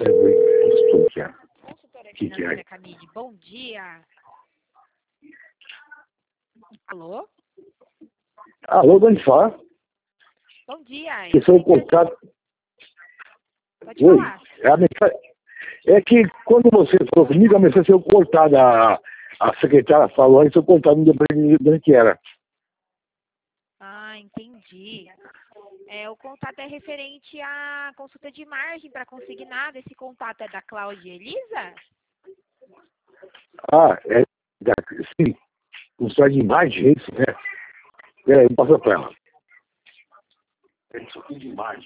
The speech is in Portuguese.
Consultora financeira Camille, bom dia. Alô? Alô, Bonifá? Bom dia. Que sou o contato. Pode falar. É que quando você falou comigo, a mensagem saiu cortada. A secretária falou, aí saiu cortada, não deu pra entender o que era. Ah, entendi. O contato é referente à consulta de margem para consignado. Esse contato é da Cláudia Elisa? Sim. Um site de imagem, é isso, né? Peraí, passa pra ela. É isso aqui de imagem.